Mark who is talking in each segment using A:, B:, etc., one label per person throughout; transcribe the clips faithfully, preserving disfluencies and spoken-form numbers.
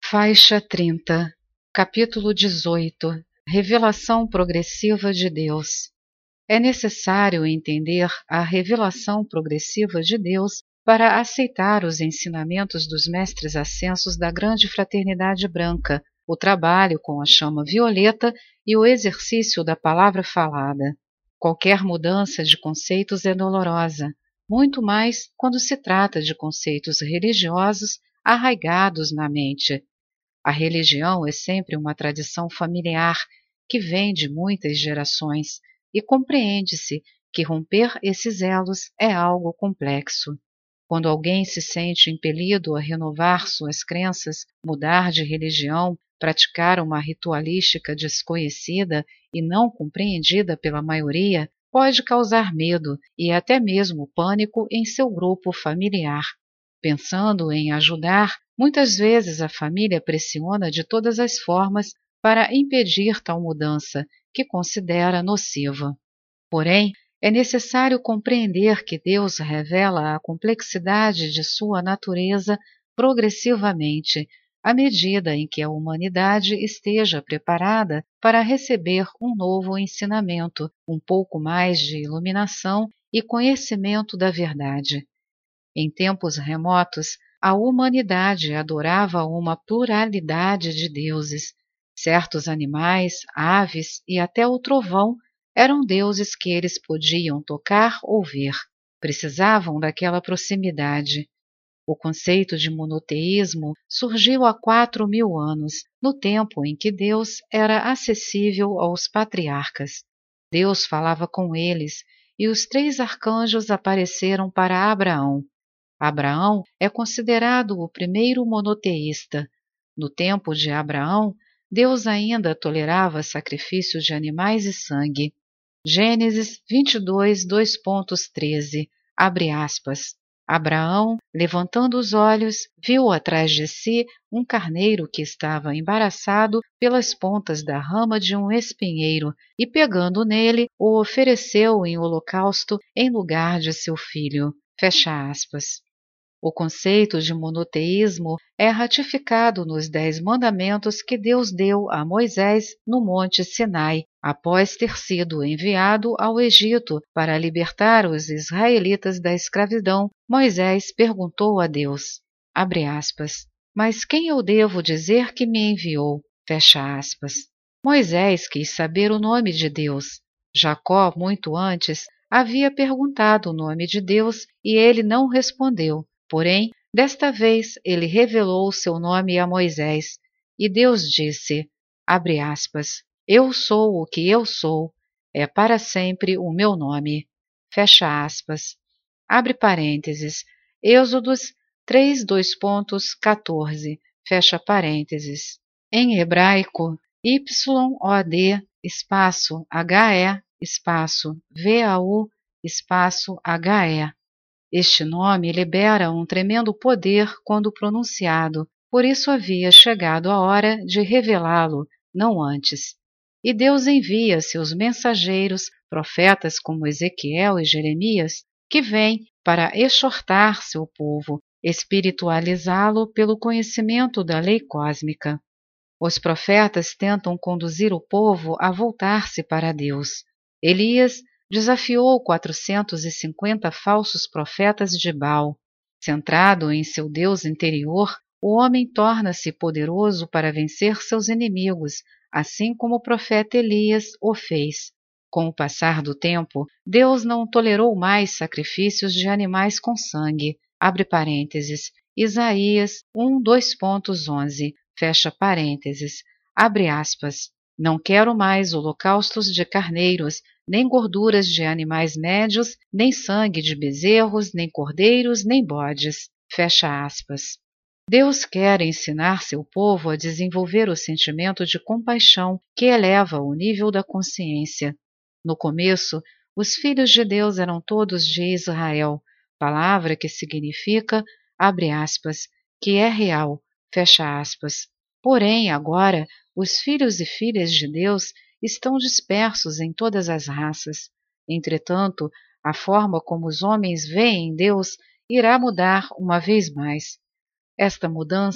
A: Faixa trinta, capítulo dezoito. Revelação progressiva de Deus. É necessário entender a revelação progressiva de Deus para aceitar os ensinamentos dos mestres ascensos da grande fraternidade branca, o trabalho com a chama violeta e o exercício da palavra falada. Qualquer mudança de conceitos é dolorosa, muito mais quando se trata de conceitos religiosos arraigados na mente. A religião é sempre uma tradição familiar que vem de muitas gerações e compreende-se que romper esses elos é algo complexo. Quando alguém se sente impelido a renovar suas crenças, mudar de religião, praticar uma ritualística desconhecida e não compreendida pela maioria, pode causar medo e até mesmo pânico em seu grupo familiar. Pensando em ajudar, muitas vezes a família pressiona de todas as formas para impedir tal mudança, que considera nociva. Porém, é necessário compreender que Deus revela a complexidade de sua natureza progressivamente, à medida em que a humanidade esteja preparada para receber um novo ensinamento, um pouco mais de iluminação e conhecimento da verdade. Em tempos remotos, a humanidade adorava uma pluralidade de deuses. Certos animais, aves e até o trovão eram deuses que eles podiam tocar ou ver. Precisavam daquela proximidade. O conceito de monoteísmo surgiu há quatro mil anos, no tempo em que Deus era acessível aos patriarcas. Deus falava com eles, e os três arcanjos apareceram para Abraão. Abraão é considerado o primeiro monoteísta. No tempo de Abraão, Deus ainda tolerava sacrifício de animais e sangue. Gênesis vinte e dois, dois pontos treze, abre aspas. Abraão, levantando os olhos, viu atrás de si um carneiro que estava embaraçado pelas pontas da rama de um espinheiro e, pegando nele, o ofereceu em holocausto em lugar de seu filho. Fecha aspas. O conceito de monoteísmo é ratificado nos Dez Mandamentos que Deus deu a Moisés no Monte Sinai, após ter sido enviado ao Egito para libertar os israelitas da escravidão. Moisés perguntou a Deus, abre aspas, mas quem eu devo dizer que me enviou? Fecha aspas. Moisés quis saber o nome de Deus. Jacó, muito antes, havia perguntado o nome de Deus e ele não respondeu. Porém, desta vez ele revelou seu nome a Moisés, e Deus disse, abre aspas, eu sou o que eu sou, é para sempre o meu nome, fecha aspas, abre parênteses, Êxodos três, dois pontos, quatorze, fecha parênteses. Em hebraico, Y O D, espaço, H E, espaço, V A U, espaço, H E. Este nome libera um tremendo poder quando pronunciado, por isso havia chegado a hora de revelá-lo, não antes. E Deus envia seus mensageiros, profetas como Ezequiel e Jeremias, que vêm para exortar seu povo, espiritualizá-lo pelo conhecimento da lei cósmica. Os profetas tentam conduzir o povo a voltar-se para Deus. Elias desafiou quatrocentos e cinquenta falsos profetas de Baal. Centrado em seu Deus interior, o homem torna-se poderoso para vencer seus inimigos, assim como o profeta Elias o fez. Com o passar do tempo, Deus não tolerou mais sacrifícios de animais com sangue. Abre parênteses. Isaías um, dois pontos onze. Fecha parênteses. Abre aspas. Não quero mais holocaustos de carneiros, nem gorduras de animais médios, nem sangue de bezerros, nem cordeiros, nem bodes. Fecha aspas. Deus quer ensinar seu povo a desenvolver o sentimento de compaixão que eleva o nível da consciência. No começo, os filhos de Deus eram todos de Israel, palavra que significa, abre aspas, que é real, fecha aspas. Porém, agora, os filhos e filhas de Deus estão dispersos em todas as raças. Entretanto, a forma como os homens veem Deus irá mudar uma vez mais. Esta mudança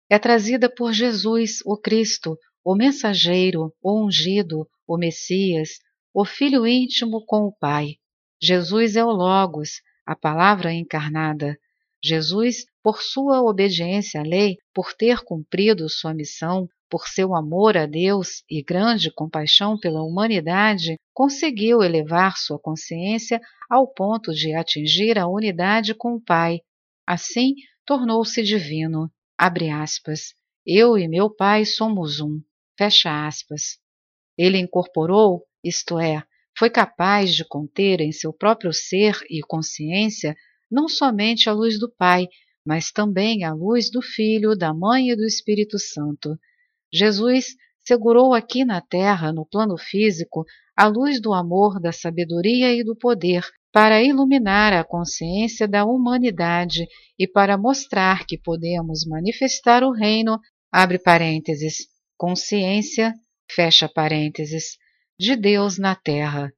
A: é trazida por Jesus, o Cristo, o mensageiro, o ungido, o Messias, o Filho íntimo com o Pai. Jesus é o Logos, a Palavra encarnada. Jesus, por sua obediência à lei, por ter cumprido sua missão, por seu amor a Deus e grande compaixão pela humanidade, conseguiu elevar sua consciência ao ponto de atingir a unidade com o Pai. Assim, tornou-se divino. Abre aspas. Eu e meu Pai somos um. Fecha aspas. Ele incorporou, isto é, foi capaz de conter em seu próprio ser e consciência não somente a luz do Pai, mas também a luz do Filho, da Mãe e do Espírito Santo. Jesus segurou aqui na terra, no plano físico, a luz do amor, da sabedoria e do poder, para iluminar a consciência da humanidade e para mostrar que podemos manifestar o reino, abre parênteses, consciência, fecha parênteses, de Deus na terra.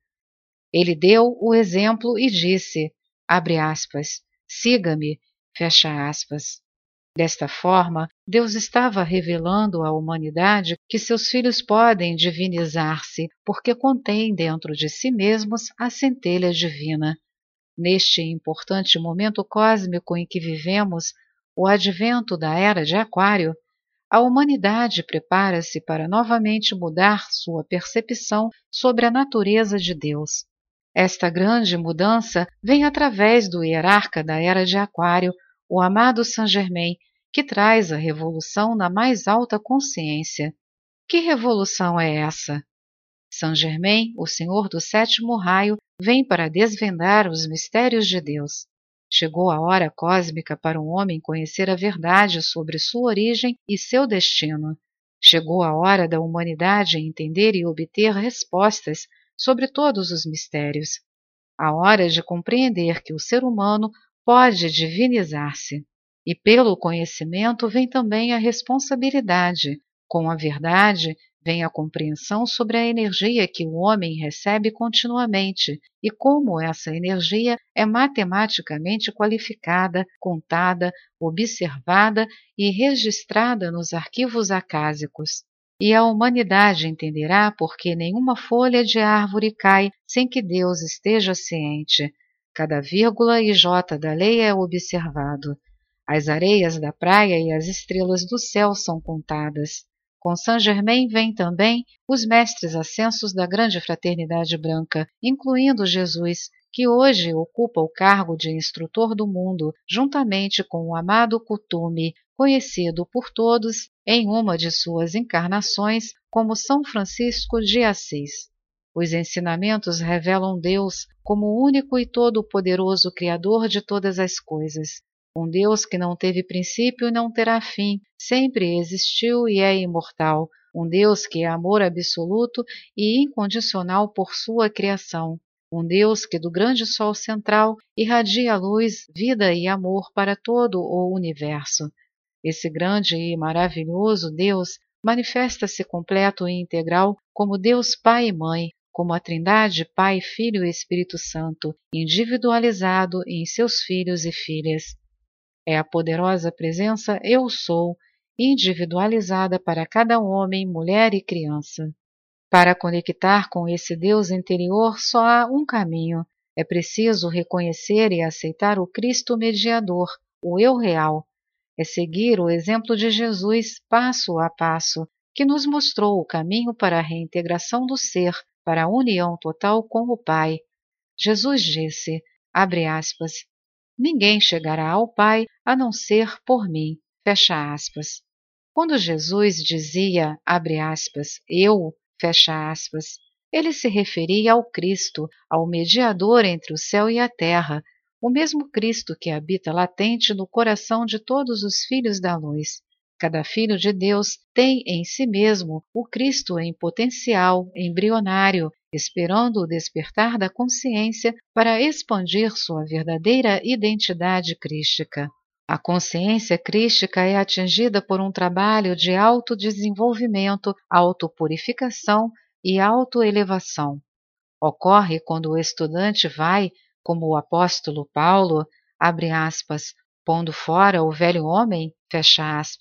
A: Ele deu o exemplo e disse, abre aspas, siga-me, fecha aspas. Desta forma, Deus estava revelando à humanidade que seus filhos podem divinizar-se, porque contêm dentro de si mesmos a centelha divina. Neste importante momento cósmico em que vivemos, o advento da Era de Aquário, a humanidade prepara-se para novamente mudar sua percepção sobre a natureza de Deus. Esta grande mudança vem através do hierarca da Era de Aquário, o amado Saint Germain, que traz a revolução na mais alta consciência. Que revolução é essa? Saint Germain, o senhor do sétimo raio, vem para desvendar os mistérios de Deus. Chegou a hora cósmica para um homem conhecer a verdade sobre sua origem e seu destino. Chegou a hora da humanidade entender e obter respostas sobre todos os mistérios. A hora de compreender que o ser humano pode divinizar-se. E pelo conhecimento vem também a responsabilidade. Com a verdade vem a compreensão sobre a energia que o homem recebe continuamente e como essa energia é matematicamente qualificada, contada, observada e registrada nos arquivos acásicos. E a humanidade entenderá porque nenhuma folha de árvore cai sem que Deus esteja ciente. Cada vírgula e jota da lei é observado. As areias da praia e as estrelas do céu são contadas. Com Saint Germain vêm também os mestres ascensos da grande fraternidade branca, incluindo Jesus, que hoje ocupa o cargo de instrutor do mundo, juntamente com o amado Kuthumi, conhecido por todos em uma de suas encarnações como São Francisco de Assis. Os ensinamentos revelam Deus como o único e todo-poderoso Criador de todas as coisas. Um Deus que não teve princípio e não terá fim, sempre existiu e é imortal. Um Deus que é amor absoluto e incondicional por sua criação. Um Deus que do grande sol central irradia luz, vida e amor para todo o universo. Esse grande e maravilhoso Deus manifesta-se completo e integral como Deus Pai e Mãe, como a Trindade Pai, Filho e Espírito Santo, individualizado em seus filhos e filhas. É a poderosa presença Eu Sou, individualizada para cada homem, mulher e criança. Para conectar com esse Deus interior só há um caminho. É preciso reconhecer e aceitar o Cristo mediador, o Eu Real. É seguir o exemplo de Jesus passo a passo, que nos mostrou o caminho para a reintegração do ser, para a união total com o Pai. Jesus disse, abre aspas, ninguém chegará ao Pai a não ser por mim, fecha aspas. Quando Jesus dizia, abre aspas, eu, fecha aspas, ele se referia ao Cristo, ao mediador entre o céu e a terra, o mesmo Cristo que habita latente no coração de todos os filhos da luz. Cada filho de Deus tem em si mesmo o Cristo em potencial, embrionário, esperando o despertar da consciência para expandir sua verdadeira identidade crística. A consciência crística é atingida por um trabalho de autodesenvolvimento, autopurificação e autoelevação. Ocorre quando o estudante vai, como o apóstolo Paulo, abre aspas, pondo fora o velho homem, fecha aspas,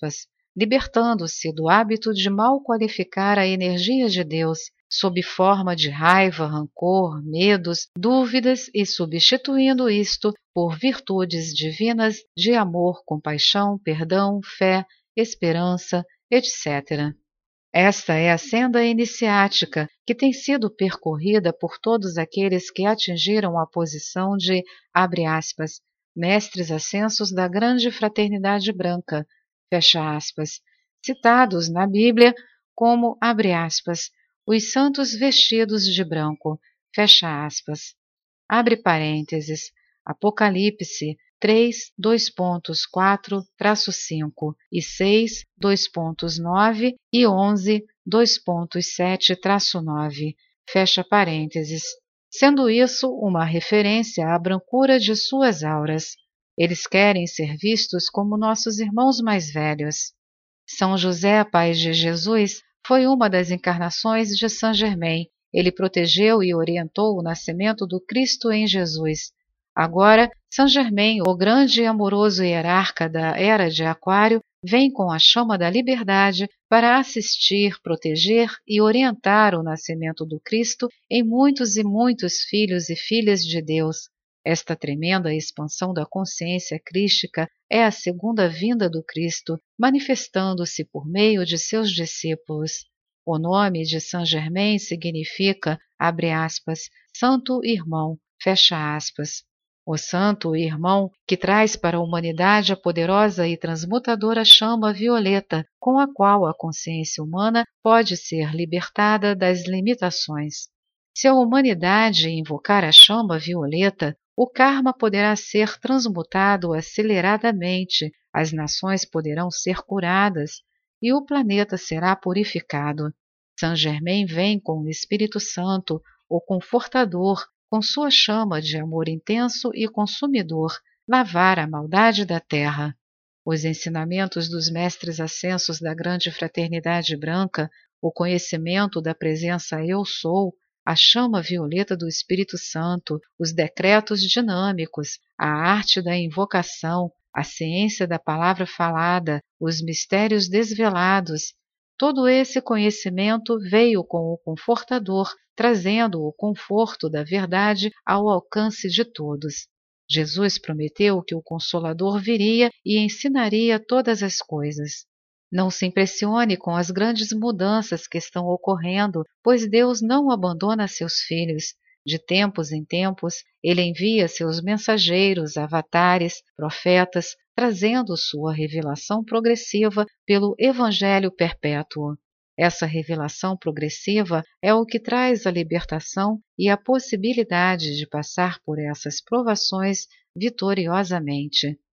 A: libertando-se do hábito de mal qualificar a energia de Deus sob forma de raiva, rancor, medos, dúvidas e substituindo isto por virtudes divinas de amor, compaixão, perdão, fé, esperança, etcétera. Esta é a senda iniciática que tem sido percorrida por todos aqueles que atingiram a posição de, abre aspas, mestres ascensos da grande fraternidade branca, fecha aspas, citados na Bíblia como, abre aspas, os santos vestidos de branco, fecha aspas, abre parênteses, Apocalipse três, dois pontos, quatro, traço cinco e seis, dois pontos, nove e onze, dois pontos, sete, traço nove, fecha parênteses, sendo isso uma referência à brancura de suas auras. Eles querem ser vistos como nossos irmãos mais velhos. São José, pai de Jesus, foi uma das encarnações de Saint Germain. Ele protegeu e orientou o nascimento do Cristo em Jesus. Agora, Saint Germain, o grande e amoroso hierarca da Era de Aquário, vem com a chama da liberdade para assistir, proteger e orientar o nascimento do Cristo em muitos e muitos filhos e filhas de Deus. Esta tremenda expansão da consciência crística é a segunda vinda do Cristo, manifestando-se por meio de seus discípulos. O nome de Saint Germain significa, abre aspas, santo irmão, fecha aspas. O santo irmão que traz para a humanidade a poderosa e transmutadora chama violeta, com a qual a consciência humana pode ser libertada das limitações. Se a humanidade invocar a chama violeta, o karma poderá ser transmutado aceleradamente, as nações poderão ser curadas e o planeta será purificado. Saint Germain vem com o Espírito Santo, o Confortador, com sua chama de amor intenso e consumidor, lavar a maldade da terra. Os ensinamentos dos mestres ascensos da grande fraternidade branca, o conhecimento da presença Eu Sou, a chama violeta do Espírito Santo, os decretos dinâmicos, a arte da invocação, a ciência da palavra falada, os mistérios desvelados, todo esse conhecimento veio com o Confortador, trazendo o conforto da verdade ao alcance de todos. Jesus prometeu que o Consolador viria e ensinaria todas as coisas. Não se impressione com as grandes mudanças que estão ocorrendo, pois Deus não abandona seus filhos. De tempos em tempos, Ele envia seus mensageiros, avatares, profetas, trazendo sua revelação progressiva pelo Evangelho perpétuo. Essa revelação progressiva é o que traz a libertação e a possibilidade de passar por essas provações vitoriosamente.